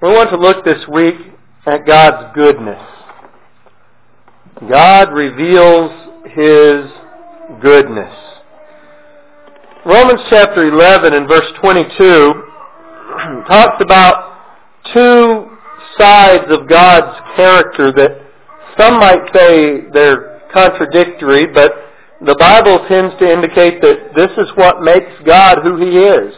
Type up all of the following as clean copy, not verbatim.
We want to look this week at God's goodness. God reveals His goodness. Romans chapter 11 and verse 22 talks about two sides of God's character that some might say they're contradictory, but the Bible tends to indicate that this is what makes God who He is.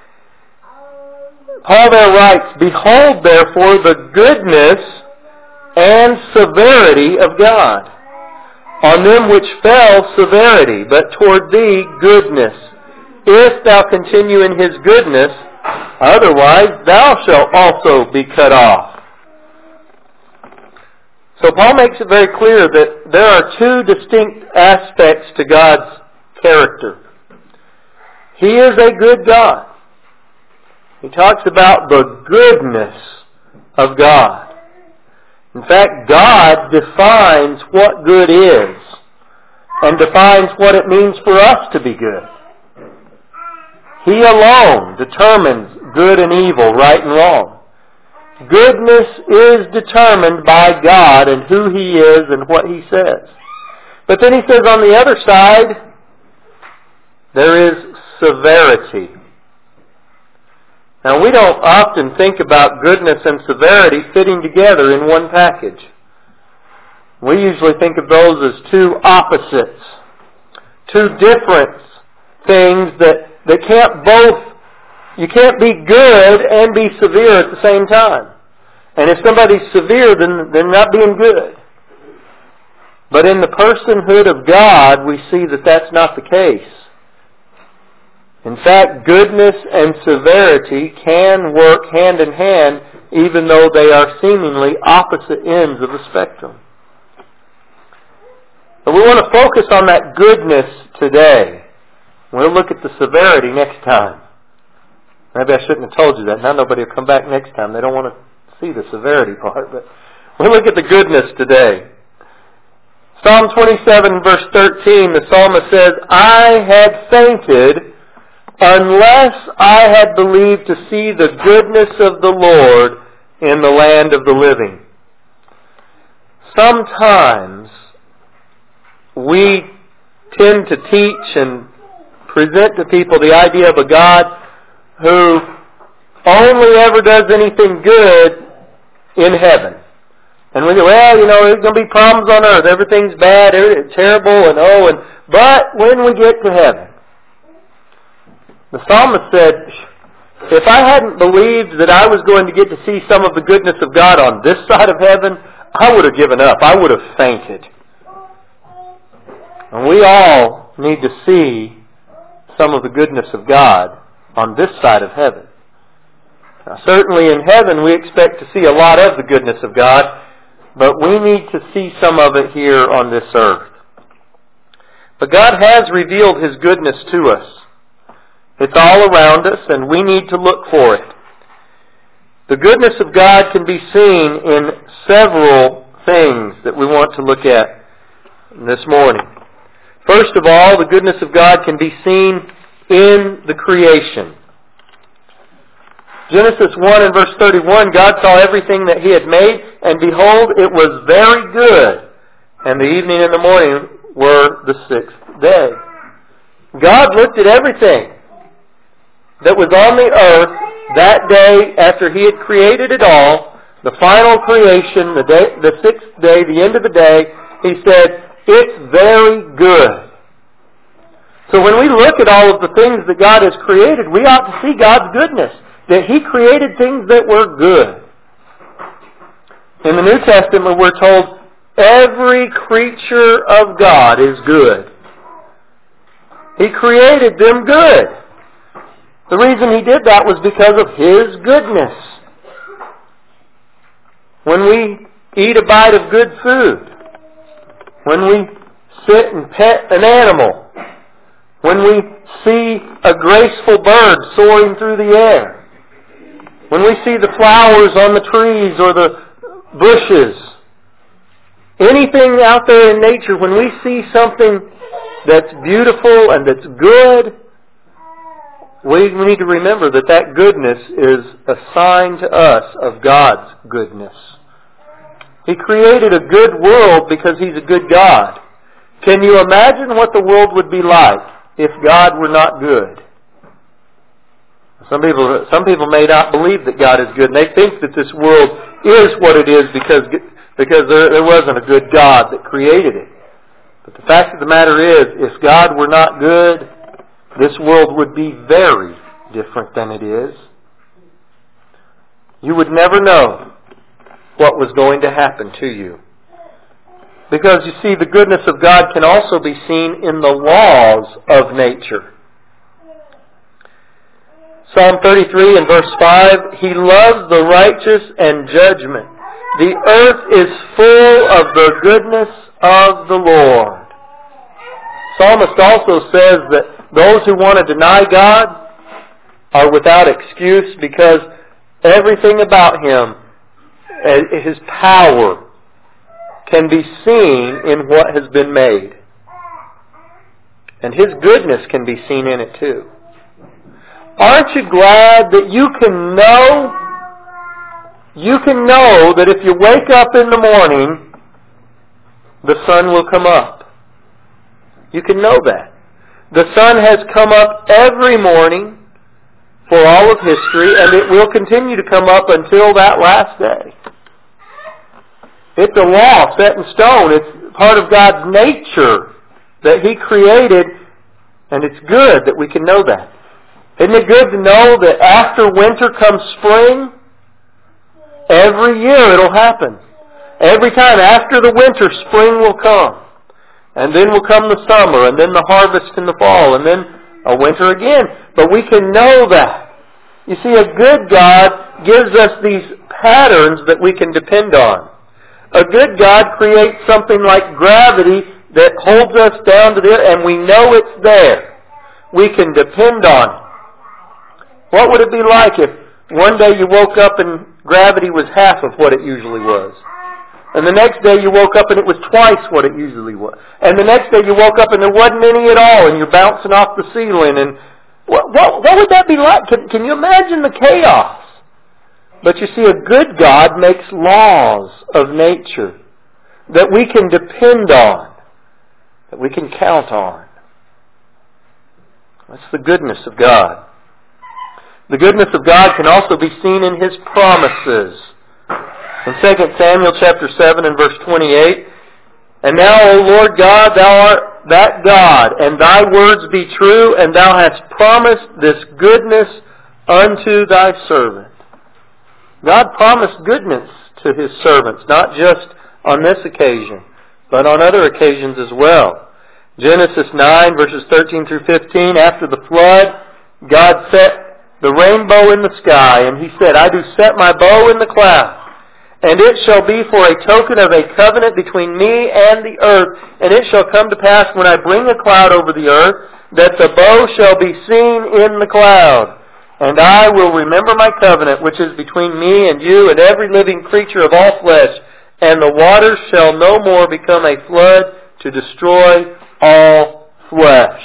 Paul there writes, "Behold, therefore, the goodness and severity of God. On them which fell, severity, but toward thee, goodness. If thou continue in His goodness, otherwise thou shalt also be cut off." So Paul makes it very clear that there are two distinct aspects to God's character. He is a good God. He talks about the goodness of God. In fact, God defines what good is and defines what it means for us to be good. He alone determines good and evil, right and wrong. Goodness is determined by God and who He is and what He says. But then He says on the other side, there is severity. Now, we don't often think about goodness and severity fitting together in one package. We usually think of those as two opposites, two different things that can't both, you can't be good and be severe at the same time. And if somebody's severe, then they're not being good. But in the personhood of God, we see that that's not the case. In fact, goodness and severity can work hand in hand, even though they are seemingly opposite ends of the spectrum. But we want to focus on that goodness today. We'll look at the severity next time. Maybe I shouldn't have told you that. Now nobody will come back next time. They don't want to see the severity part. But we'll look at the goodness today. Psalm 27 verse 13, the psalmist says, "I had fainted unless I had believed to see the goodness of the Lord in the land of the living." Sometimes we tend to teach and present to people the idea of a God who only ever does anything good in heaven. And we go, well, there's going to be problems on earth. Everything's bad, it's terrible, but when we get to heaven. The psalmist said, if I hadn't believed that I was going to get to see some of the goodness of God on this side of heaven, I would have given up. I would have fainted. And we all need to see some of the goodness of God on this side of heaven. Now, certainly in heaven we expect to see a lot of the goodness of God, but we need to see some of it here on this earth. But God has revealed His goodness to us. It's all around us, and we need to look for it. The goodness of God can be seen in several things that we want to look at this morning. First of all, the goodness of God can be seen in the creation. Genesis 1 and verse 31, God saw everything that He had made, and behold, it was very good. And the evening and the morning were the sixth day. God looked at everything that was on the earth that day after He had created it all, the final creation, the sixth day, the end of the day. He said, it's very good. So when we look at all of the things that God has created, we ought to see God's goodness, that He created things that were good. In the New Testament, we're told every creature of God is good. He created them good. The reason He did that was because of His goodness. When we eat a bite of good food, when we sit and pet an animal, when we see a graceful bird soaring through the air, when we see the flowers on the trees or the bushes, anything out there in nature, when we see something that's beautiful and that's good, we need to remember that goodness is a sign to us of God's goodness. He created a good world because He's a good God. Can you imagine what the world would be like if God were not good? Some people may not believe that God is good, and they think that this world is what it is because there wasn't a good God that created it. But the fact of the matter is, if God were not good, this world would be very different than it is. You would never know what was going to happen to you. Because you see, the goodness of God can also be seen in the laws of nature. Psalm 33 and verse 5, He loves the righteous and judgment. The earth is full of the goodness of the Lord. Psalmist also says that those who want to deny God are without excuse because everything about Him, His power, can be seen in what has been made. And His goodness can be seen in it too. Aren't you glad that you can know that if you wake up in the morning, the sun will come up? You can know that. The sun has come up every morning for all of history, and it will continue to come up until that last day. It's a law set in stone. It's part of God's nature that He created, and it's good that we can know that. Isn't it good to know that after winter comes spring? Every year it'll happen. Every time after the winter, spring will come. And then will come the summer, and then the harvest in the fall, and then a winter again. But we can know that. You see, a good God gives us these patterns that we can depend on. A good God creates something like gravity that holds us down to the earth, and we know it's there. We can depend on it. What would it be like if one day you woke up and gravity was half of what it usually was? And the next day you woke up and it was twice what it usually was. And the next day you woke up and there wasn't any at all and you're bouncing off the ceiling. And what would that be like? Can you imagine the chaos? But you see, a good God makes laws of nature that we can depend on, that we can count on. That's the goodness of God. The goodness of God can also be seen in His promises. In 2 Samuel chapter 7 and verse 28, And now, O Lord God, Thou art that God, and Thy words be true, and Thou hast promised this goodness unto Thy servant. God promised goodness to His servants, not just on this occasion, but on other occasions as well. Genesis 9 verses 13 through 15, after the flood, God set the rainbow in the sky, and He said, I do set my bow in the clouds, and it shall be for a token of a covenant between me and the earth. And it shall come to pass when I bring a cloud over the earth, that the bow shall be seen in the cloud. And I will remember my covenant, which is between me and you and every living creature of all flesh. And the waters shall no more become a flood to destroy all flesh.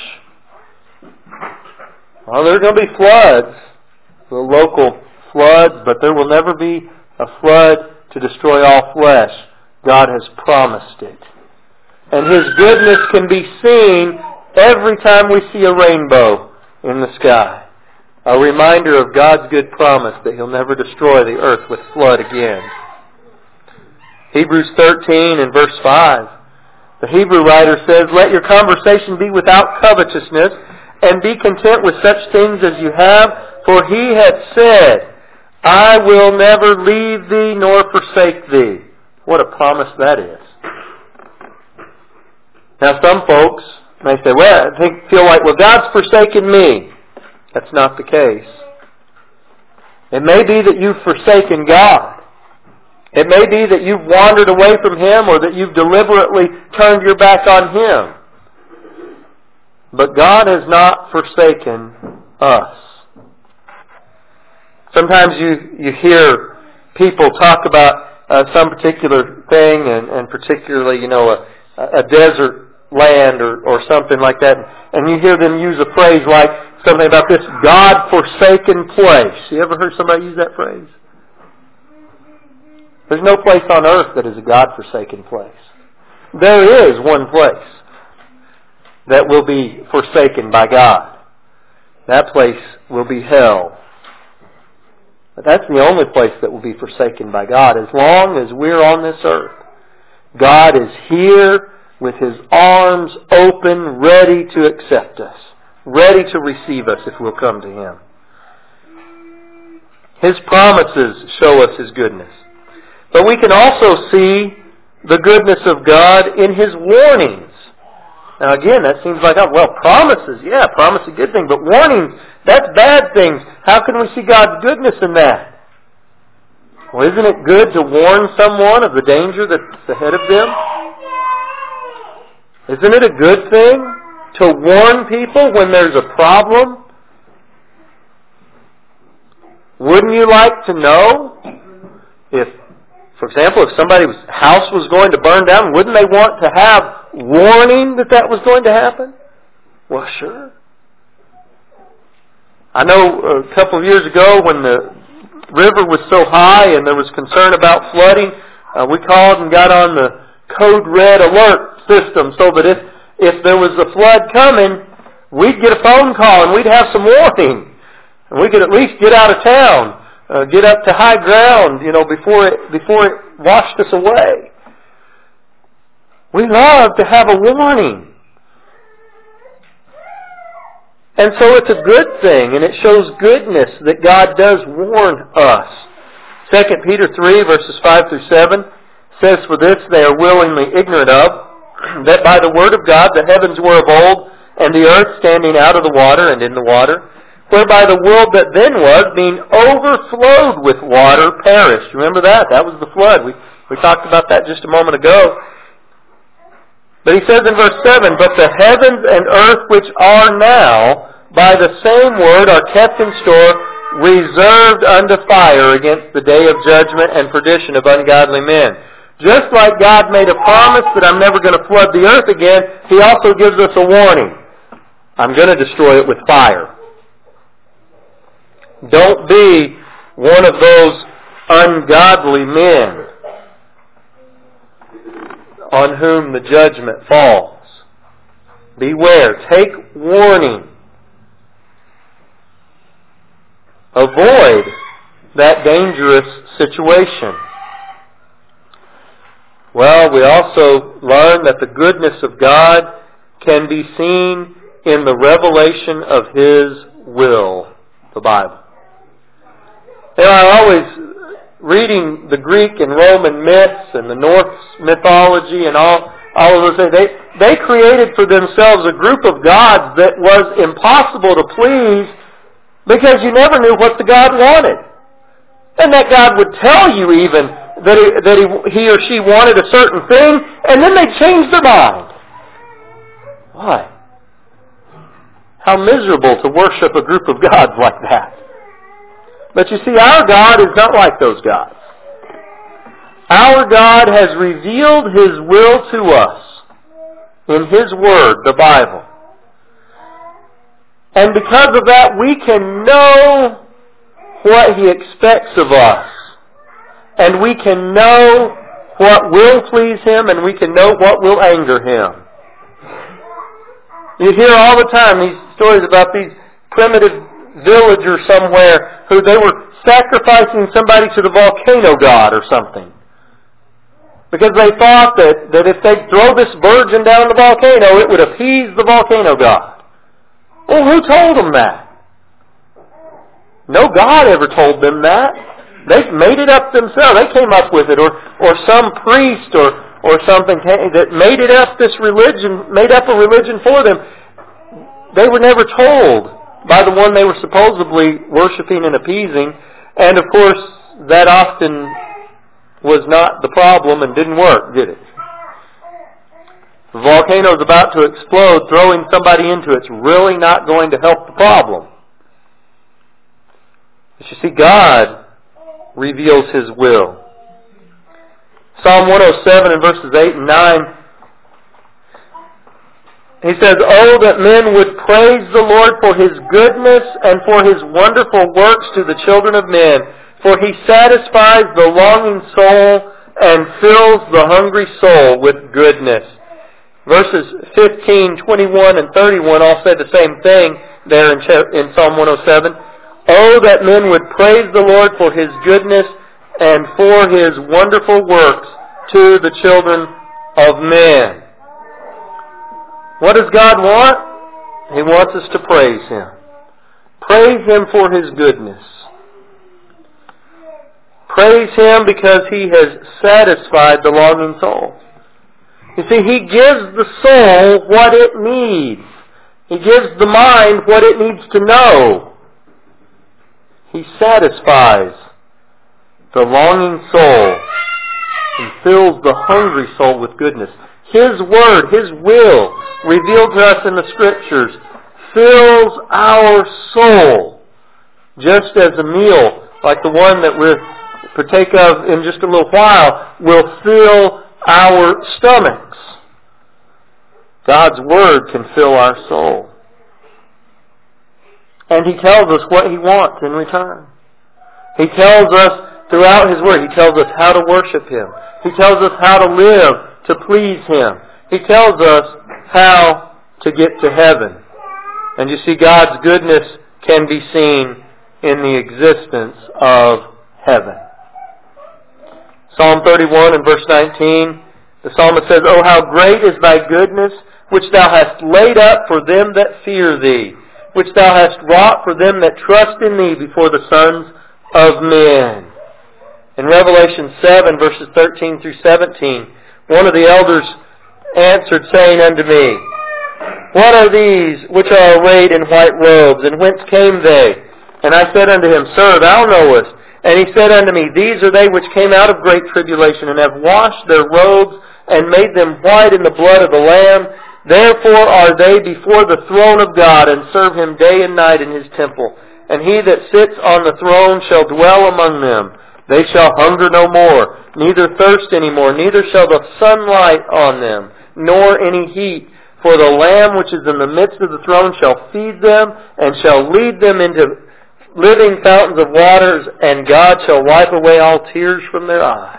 Well, there are going to be floods, the local floods, but there will never be a flood to destroy all flesh. God has promised it. And His goodness can be seen every time we see a rainbow in the sky. A reminder of God's good promise that He'll never destroy the earth with flood again. Hebrews 13 and verse 5. The Hebrew writer says, Let your conversation be without covetousness, and be content with such things as you have, for He hath said, I will never leave thee nor forsake thee. What a promise that is. Now some folks may say, well, feel like, well, God's forsaken me. That's not the case. It may be that you've forsaken God. It may be that you've wandered away from Him, or that you've deliberately turned your back on Him. But God has not forsaken us. Sometimes you hear people talk about some particular thing, and particularly, a desert land or something like that, and you hear them use a phrase like, something about this God-forsaken place. You ever heard somebody use that phrase? There's no place on earth that is a God-forsaken place. There is one place that will be forsaken by God. That place will be hell. But that's the only place that will be forsaken by God. As long as we're on this earth, God is here with His arms open, ready to accept us, ready to receive us if we'll come to Him. His promises show us His goodness. But we can also see the goodness of God in His warnings. Now again, that seems like, promises, promise is a good thing, but warnings, that's bad things. How can we see God's goodness in that? Well, isn't it good to warn someone of the danger that's ahead of them? Isn't it a good thing to warn people when there's a problem? Wouldn't you like to know if, for example, if somebody's house was going to burn down, wouldn't they want to have warning that was going to happen? Well, sure. I know a couple of years ago when the river was so high and there was concern about flooding, we called and got on the code red alert system so that if there was a flood coming, we'd get a phone call and we'd have some warning. And we could at least get out of town, get up to high ground, before it washed us away. We love to have a warning. And so it's a good thing, and it shows goodness that God does warn us. 2 Peter 3, verses 5 through 7 says, "For this they are willingly ignorant of, that by the word of God the heavens were of old, and the earth standing out of the water and in the water, whereby the world that then was, being overflowed with water, perished." Remember that? That was the flood. We talked about that just a moment ago. But he says in verse 7, "But the heavens and earth which are now, by the same word, are kept in store, reserved unto fire against the day of judgment and perdition of ungodly men." Just like God made a promise that I'm never going to flood the earth again, He also gives us a warning. I'm going to destroy it with fire. Don't be one of those ungodly men on whom the judgment falls. Beware. Take warning. Avoid that dangerous situation. Well, we also learn that the goodness of God can be seen in the revelation of His will, the Bible. I always, reading the Greek and Roman myths and the Norse mythology and all of those things, they created for themselves a group of gods that was impossible to please because you never knew what the God wanted. And that God would tell you even that he or she wanted a certain thing, and then they'd change their mind. Why? How miserable to worship a group of gods like that. But you see, our God is not like those gods. Our God has revealed His will to us in His Word, the Bible. And because of that, we can know what He expects of us. And we can know what will please Him, and we can know what will anger Him. You hear all the time these stories about these primitive villagers somewhere who they were sacrificing somebody to the volcano god or something. Because they thought that if they throw this virgin down the volcano, it would appease the volcano god. Well, who told them that? No God ever told them that. They made it up themselves. They came up with it, or some priest or something that made it up. This religion made up a religion for them. They were never told by the one they were supposedly worshiping and appeasing, and of course that often was not the problem and didn't work, did it? The volcano is about to explode. Throwing somebody into it's really not going to help the problem. But you see, God reveals His will. Psalm 107 and verses 8 and 9 He says, "Oh, that men would praise the Lord for His goodness and for His wonderful works to the children of men. For He satisfies the longing soul and fills the hungry soul with goodness." Verses 15, 21, and 31 all say the same thing there in Psalm 107. "Oh, that men would praise the Lord for His goodness and for His wonderful works to the children of men." What does God want? He wants us to praise Him. Praise Him for His goodness. Praise Him because He has satisfied the longing soul. You see, He gives the soul what it needs. He gives the mind what it needs to know. He satisfies the longing soul and fills the hungry soul with goodness. His Word, His will, revealed to us in the Scriptures, fills our soul, just as a meal like the one that we'll partake of in just a little while will fill our stomachs. God's Word can fill our soul. And He tells us what He wants in return. He tells us throughout His Word, He tells us how to worship Him. He tells us how to live to please Him. He tells us how to get to heaven. And you see, God's goodness can be seen in the existence of heaven. Psalm 31 and verse 19, the psalmist says, "Oh, how great is Thy goodness, which Thou hast laid up for them that fear Thee, which Thou hast wrought for them that trust in Thee before the sons of men." In Revelation 7, verses 13 through 17, one of the elders answered, saying unto me, "What are these which are arrayed in white robes, and whence came they?" And I said unto him, "Sir, Thou knowest." And he said unto me, "These are they which came out of great tribulation, and have washed their robes, and made them white in the blood of the Lamb. Therefore are they before the throne of God, and serve Him day and night in His temple. And He that sits on the throne shall dwell among them. They shall hunger no more, neither thirst any more, neither shall the sun light on them, nor any heat. For the Lamb which is in the midst of the throne shall feed them, and shall lead them into living fountains of waters, and God shall wipe away all tears from their eyes."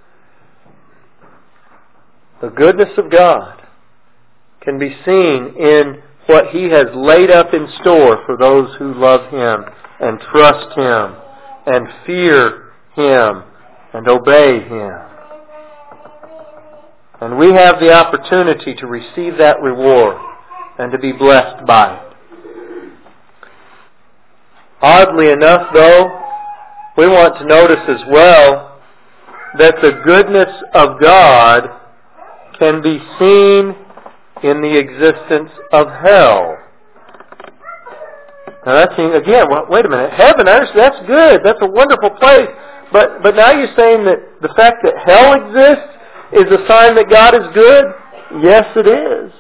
The goodness of God can be seen in what He has laid up in store for those who love Him and trust Him and fear Him and obey Him. And we have the opportunity to receive that reward and to be blessed by it. Oddly enough, though, we want to notice as well that the goodness of God can be seen in the existence of hell. Now that's, again, wait a minute. Heaven, that's good. That's a wonderful place. But now you're saying that the fact that hell exists is a sign that God is good? Yes, it is.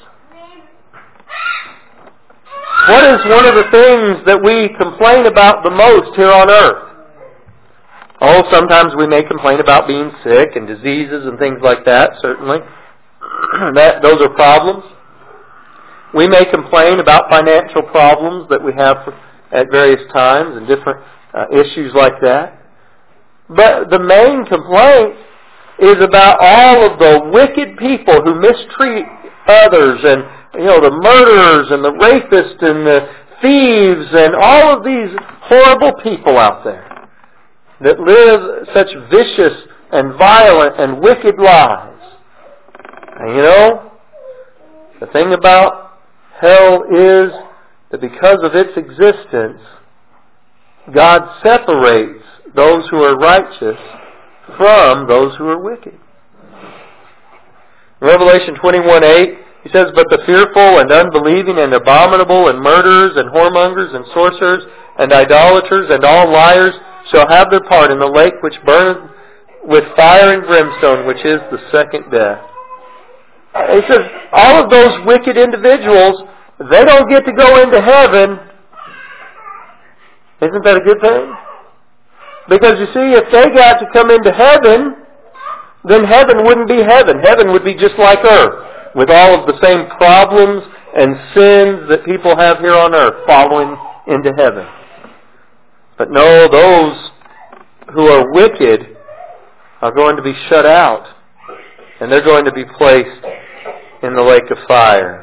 What is one of the things that we complain about the most here on earth? Oh, sometimes we may complain about being sick and diseases and things like that, certainly. Those are problems. We may complain about financial problems that we have at various times and different issues like that. But the main complaint is about all of the wicked people who mistreat others, and the murderers and the rapists and the thieves and all of these horrible people out there that live such vicious and violent and wicked lives. And the thing about hell is that because of its existence, God separates those who are righteous from those who are wicked. In Revelation 21:8, He says, "But the fearful and unbelieving and abominable and murderers and whoremongers and sorcerers and idolaters and all liars shall have their part in the lake which burneth with fire and brimstone, which is the second death." He says, all of those wicked individuals, they don't get to go into heaven. Isn't that a good thing? Because you see, if they got to come into heaven, then heaven wouldn't be heaven. Heaven would be just like earth, with all of the same problems and sins that people have here on earth following into heaven. But no, those who are wicked are going to be shut out, and they're going to be placed in the lake of fire.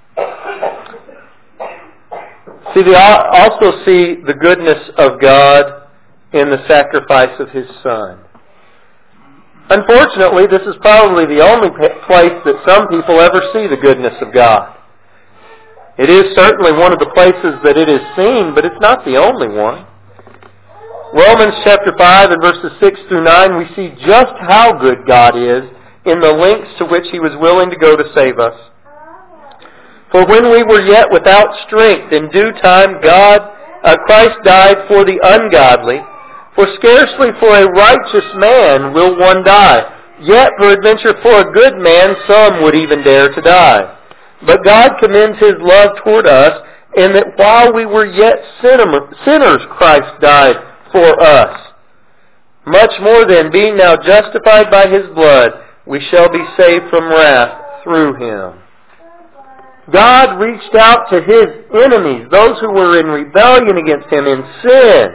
See, they also see the goodness of God in the sacrifice of His Son. Unfortunately, this is probably the only place that some people ever see the goodness of God. It is certainly one of the places that it is seen, but it's not the only one. Romans chapter 5 and verses 6 through 9, we see just how good God is in the lengths to which He was willing to go to save us. For when we were yet without strength, in due time Christ died for the ungodly. For scarcely for a righteous man will one die. Yet peradventure for a good man some would even dare to die. But God commends His love toward us, in that while we were yet sinners, Christ died for us. Much more then, being now justified by His blood, we shall be saved from wrath through Him. God reached out to His enemies, those who were in rebellion against Him, in sin.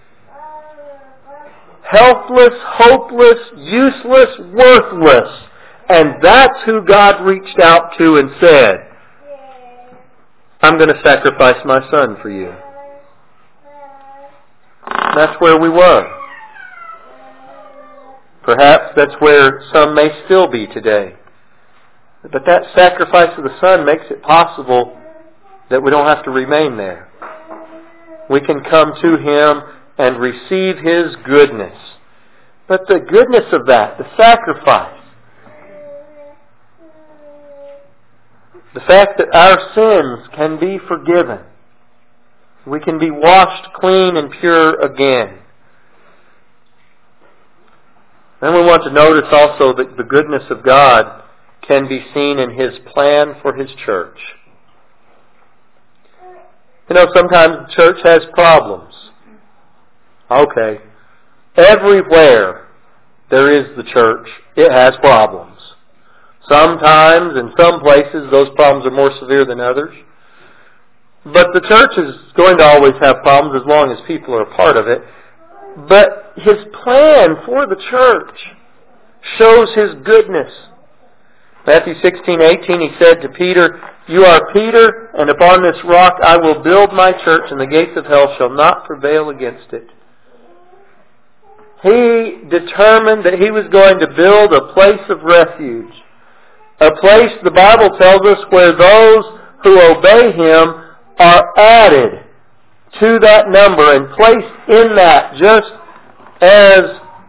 Helpless, hopeless, useless, worthless. And that's who God reached out to and said, I'm going to sacrifice my Son for you. That's where we were. Perhaps that's where some may still be today. But that sacrifice of the Son makes it possible that we don't have to remain there. We can come to Him and receive His goodness. But the goodness of that, the sacrifice, the fact that our sins can be forgiven, we can be washed clean and pure again. Then we want to notice also that the goodness of God can be seen in His plan for His church. You know, sometimes the church has problems. Okay. Everywhere there is the church, it has problems. Sometimes, in some places, those problems are more severe than others. But the church is going to always have problems as long as people are a part of it. But His plan for the church shows His goodness. Matthew 16:18, He said to Peter, You are Peter, and upon this rock I will build my church, and the gates of hell shall not prevail against it. He determined that He was going to build a place of refuge. A place, the Bible tells us, where those who obey Him are added to that number and placed in that, just as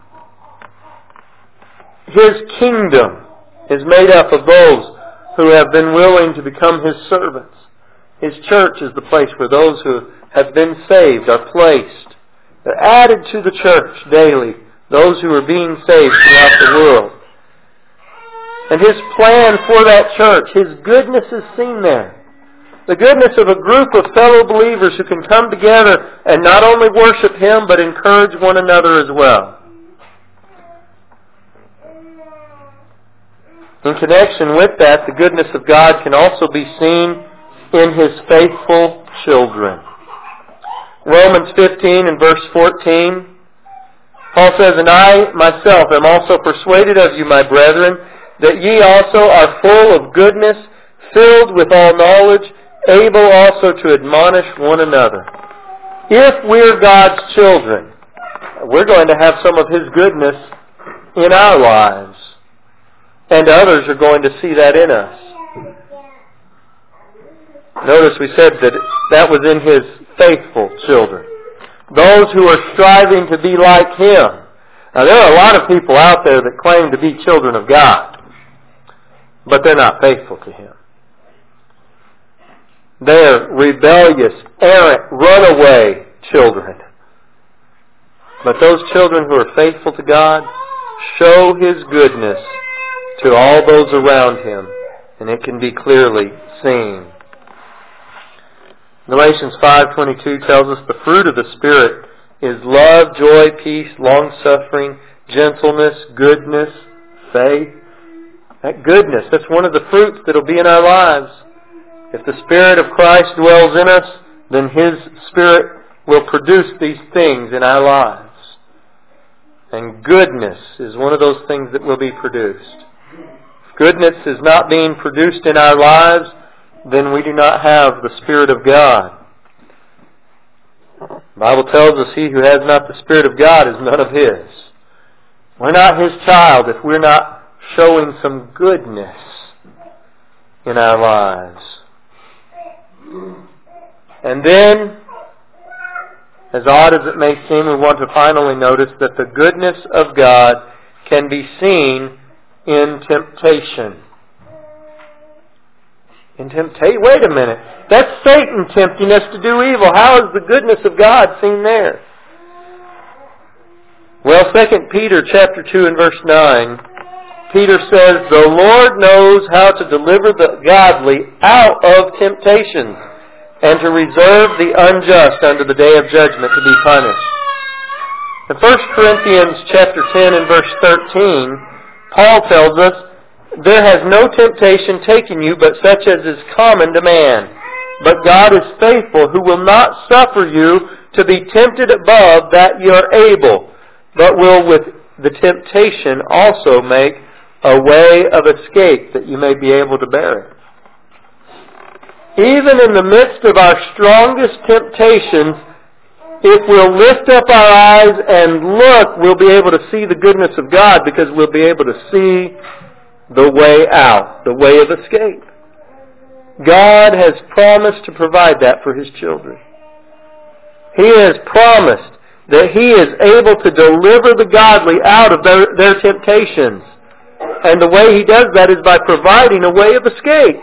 His kingdom is made up of those who have been willing to become His servants. His church is the place where those who have been saved are placed. They're added to the church daily, those who are being saved throughout the world. And His plan for that church, His goodness is seen there. The goodness of a group of fellow believers who can come together and not only worship Him, but encourage one another as well. In connection with that, the goodness of God can also be seen in His faithful children. Romans 15 and verse 14, Paul says, And I myself am also persuaded of you, my brethren, that ye also are full of goodness, filled with all knowledge, able also to admonish one another. If we're God's children, we're going to have some of His goodness in our lives. And others are going to see that in us. Notice we said that was in His faithful children. Those who are striving to be like Him. Now there are a lot of people out there that claim to be children of God, but they're not faithful to Him. They're rebellious, errant, runaway children. But those children who are faithful to God show His goodness to all those around Him, and it can be clearly seen. Galatians 5:22 tells us the fruit of the Spirit is love, joy, peace, long-suffering, gentleness, goodness, faith. That goodness, that's one of the fruits that will be in our lives. If the Spirit of Christ dwells in us, then His Spirit will produce these things in our lives. And goodness is one of those things that will be produced. If goodness is not being produced in our lives, then we do not have the Spirit of God. The Bible tells us he who has not the Spirit of God is none of His. We're not His child if we're not showing some goodness in our lives. And then, as odd as it may seem, we want to finally notice that the goodness of God can be seen in temptation. Wait a minute. That's Satan tempting us to do evil. How is the goodness of God seen there? Well, 2 Peter chapter 2 and verse 9, Peter says, "The Lord knows how to deliver the godly out of temptations, and to reserve the unjust unto the day of judgment to be punished." In 1 Corinthians chapter 10 and verse 13, Paul tells us, "There has no temptation taken you but such as is common to man. But God is faithful, who will not suffer you to be tempted above that you are able, but will with the temptation also make a way of escape that you may be able to bear it." Even in the midst of our strongest temptations, if we'll lift up our eyes and look, we'll be able to see the goodness of God, because we'll be able to see the way out, the way of escape. God has promised to provide that for His children. He has promised that He is able to deliver the godly out of their temptations. And the way He does that is by providing a way of escape.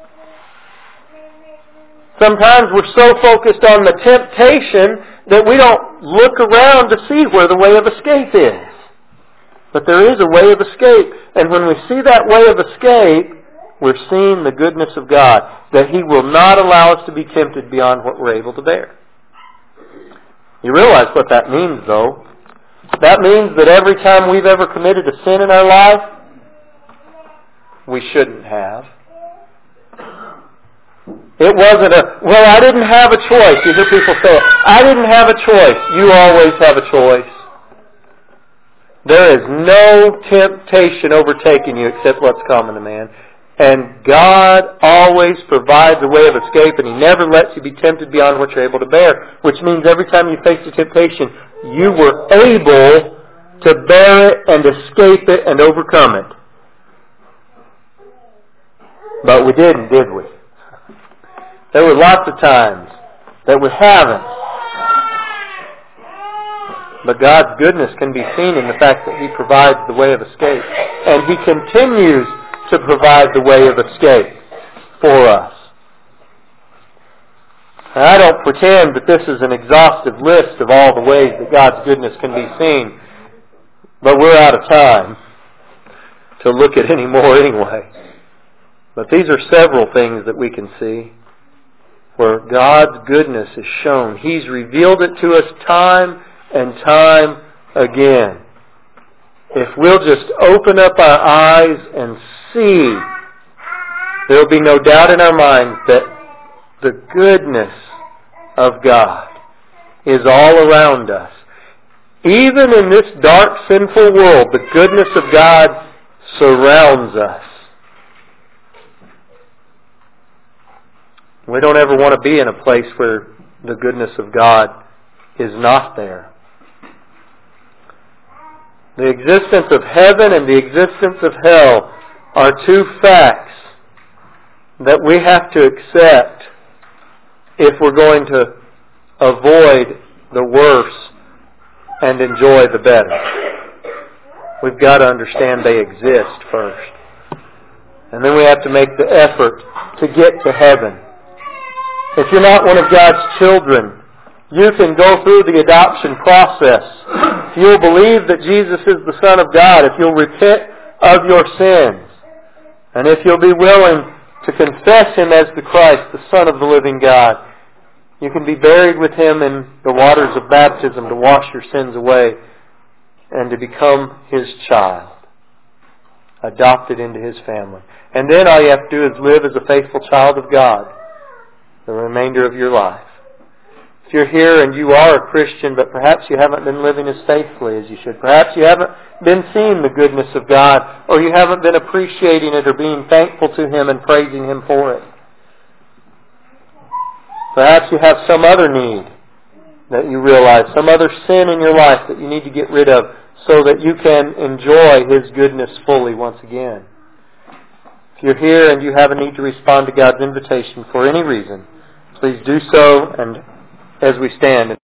Sometimes we're so focused on the temptation that we don't look around to see where the way of escape is. But there is a way of escape. And when we see that way of escape, we're seeing the goodness of God, that He will not allow us to be tempted beyond what we're able to bear. You realize what that means, though. That means that every time we've ever committed a sin in our life, we shouldn't have. It wasn't I didn't have a choice. You hear people say, I didn't have a choice. You always have a choice. There is no temptation overtaking you except what's common to man. And God always provides a way of escape, and He never lets you be tempted beyond what you're able to bear. Which means every time you face a temptation, you were able to bear it and escape it and overcome it. But we didn't, did we? There were lots of times that we haven't. But God's goodness can be seen in the fact that He provides the way of escape. And He continues to provide the way of escape for us. And I don't pretend that this is an exhaustive list of all the ways that God's goodness can be seen. But we're out of time to look at any more anyway. But these are several things that we can see where God's goodness is shown. He's revealed it to us time and time again. If we'll just open up our eyes and see, there will be no doubt in our minds that the goodness of God is all around us. Even in this dark, sinful world, the goodness of God surrounds us. We don't ever want to be in a place where the goodness of God is not there. The existence of heaven and the existence of hell are two facts that we have to accept if we're going to avoid the worse and enjoy the better. We've got to understand they exist first. And then we have to make the effort to get to heaven. If you're not one of God's children, you can go through the adoption process. If you'll believe that Jesus is the Son of God, if you'll repent of your sins, and if you'll be willing to confess Him as the Christ, the Son of the living God, you can be buried with Him in the waters of baptism to wash your sins away and to become His child. adopted into His family. And then all you have to do is live as a faithful child of God the remainder of your life. If you're here and you are a Christian, but perhaps you haven't been living as faithfully as you should, perhaps you haven't been seeing the goodness of God, or you haven't been appreciating it or being thankful to Him and praising Him for it. Perhaps you have some other need that you realize, some other sin in your life that you need to get rid of so that you can enjoy His goodness fully once again. If you're here and you have a need to respond to God's invitation for any reason, please do so, and as we stand